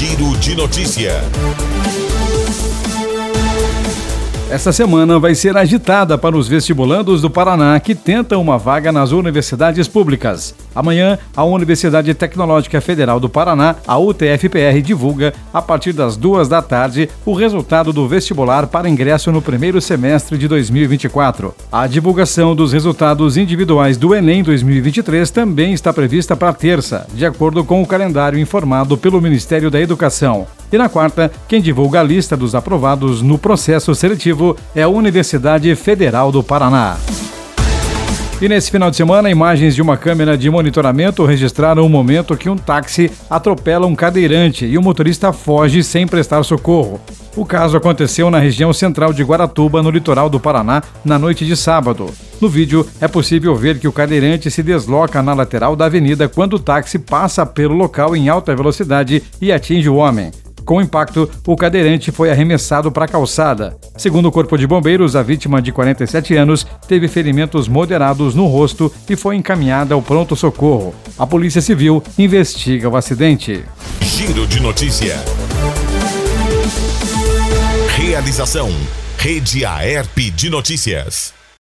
Giro de Notícia. Esta semana vai ser agitada para os vestibulandos do Paraná que tentam uma vaga nas universidades públicas. Amanhã, a Universidade Tecnológica Federal do Paraná, a UTFPR, divulga, a partir das 2 p.m, o resultado do vestibular para ingresso no primeiro semestre de 2024. A divulgação dos resultados individuais do Enem 2023 também está prevista para terça, de acordo com o calendário informado pelo Ministério da Educação. E na quarta, quem divulga a lista dos aprovados no processo seletivo é a Universidade Federal do Paraná. E nesse final de semana, imagens de uma câmera de monitoramento registraram o momento que um táxi atropela um cadeirante e o motorista foge sem prestar socorro. O caso aconteceu na região central de Guaratuba, no litoral do Paraná, na noite de sábado. No vídeo, é possível ver que o cadeirante se desloca na lateral da avenida quando o táxi passa pelo local em alta velocidade e atinge o homem. Com o impacto, o cadeirante foi arremessado para a calçada. Segundo o Corpo de Bombeiros, a vítima de 47 anos teve ferimentos moderados no rosto e foi encaminhada ao pronto-socorro. A Polícia Civil investiga o acidente. Giro de Notícia. Realização: Rede Aerp de Notícias.